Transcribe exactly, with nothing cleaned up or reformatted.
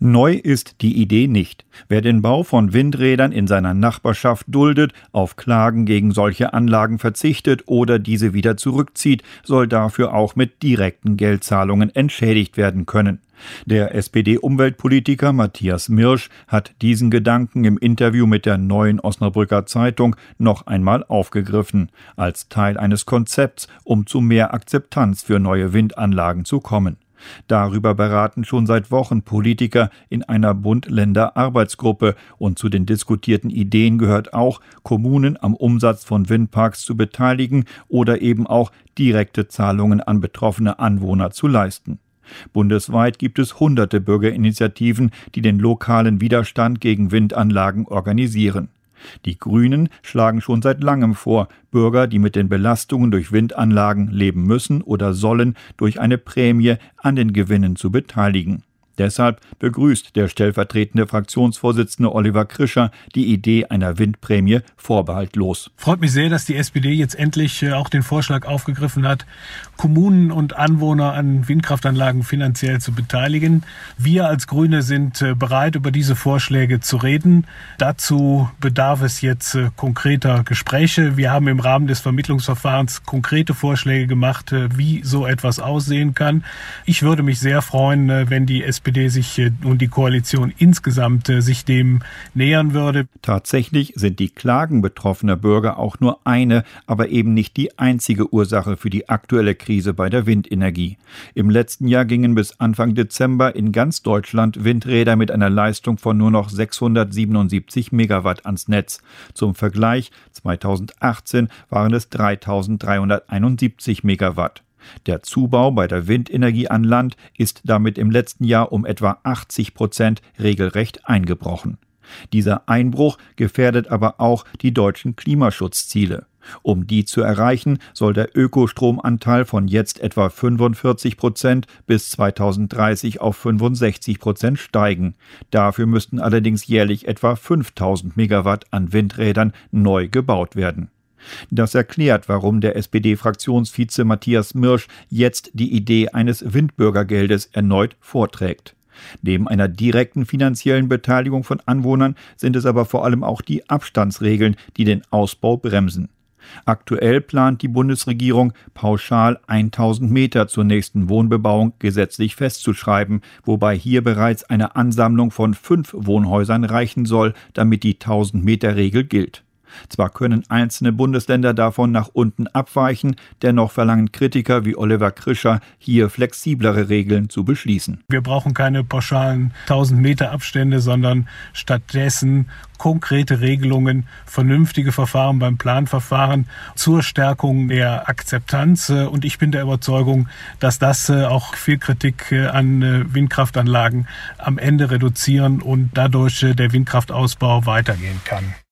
Neu ist die Idee nicht. Wer den Bau von Windrädern in seiner Nachbarschaft duldet, auf Klagen gegen solche Anlagen verzichtet oder diese wieder zurückzieht, soll dafür auch mit direkten Geldzahlungen entschädigt werden können. Der S P D-Umweltpolitiker Matthias Mirsch hat diesen Gedanken im Interview mit der Neuen Osnabrücker Zeitung noch einmal aufgegriffen, als Teil eines Konzepts, um zu mehr Akzeptanz für neue Windanlagen zu kommen. Darüber beraten schon seit Wochen Politiker in einer Bund-Länder-Arbeitsgruppe und zu den diskutierten Ideen gehört auch, Kommunen am Umsatz von Windparks zu beteiligen oder eben auch direkte Zahlungen an betroffene Anwohner zu leisten. Bundesweit gibt es hunderte Bürgerinitiativen, die den lokalen Widerstand gegen Windanlagen organisieren. Die Grünen schlagen schon seit langem vor, Bürger, die mit den Belastungen durch Windanlagen leben müssen oder sollen, durch eine Prämie an den Gewinnen zu beteiligen. Deshalb begrüßt der stellvertretende Fraktionsvorsitzende Oliver Krischer die Idee einer Windprämie vorbehaltlos. Freut mich sehr, dass die S P D jetzt endlich auch den Vorschlag aufgegriffen hat, Kommunen und Anwohner an Windkraftanlagen finanziell zu beteiligen. Wir als Grüne sind bereit, über diese Vorschläge zu reden. Dazu bedarf es jetzt konkreter Gespräche. Wir haben im Rahmen des Vermittlungsverfahrens konkrete Vorschläge gemacht, wie so etwas aussehen kann. Ich würde mich sehr freuen, wenn die S P D sich und die Koalition insgesamt sich dem nähern würde. Tatsächlich sind die Klagen betroffener Bürger auch nur eine, aber eben nicht die einzige Ursache für die aktuelle Krise bei der Windenergie. Im letzten Jahr gingen bis Anfang Dezember in ganz Deutschland Windräder mit einer Leistung von nur noch sechshundertsiebenundsiebzig Megawatt ans Netz. Zum Vergleich, zweitausendachtzehn waren es dreitausenddreihunderteinundsiebzig Megawatt. Der Zubau bei der Windenergie an Land ist damit im letzten Jahr um etwa achtzig Prozent regelrecht eingebrochen. Dieser Einbruch gefährdet aber auch die deutschen Klimaschutzziele. Um die zu erreichen, soll der Ökostromanteil von jetzt etwa fünfundvierzig Prozent bis zweitausenddreißig auf fünfundsechzig Prozent steigen. Dafür müssten allerdings jährlich etwa fünftausend Megawatt an Windrädern neu gebaut werden. Das erklärt, warum der S P D-Fraktionsvize Matthias Mirsch jetzt die Idee eines Windbürgergeldes erneut vorträgt. Neben einer direkten finanziellen Beteiligung von Anwohnern sind es aber vor allem auch die Abstandsregeln, die den Ausbau bremsen. Aktuell plant die Bundesregierung, pauschal tausend Meter zur nächsten Wohnbebauung gesetzlich festzuschreiben, wobei hier bereits eine Ansammlung von fünf Wohnhäusern reichen soll, damit die tausend-Meter-Regel gilt. Zwar können einzelne Bundesländer davon nach unten abweichen, dennoch verlangen Kritiker wie Oliver Krischer, hier flexiblere Regeln zu beschließen. Wir brauchen keine pauschalen tausend Meter Abstände, sondern stattdessen konkrete Regelungen, vernünftige Verfahren beim Planverfahren zur Stärkung der Akzeptanz. Und ich bin der Überzeugung, dass das auch viel Kritik an Windkraftanlagen am Ende reduzieren und dadurch der Windkraftausbau weitergehen kann.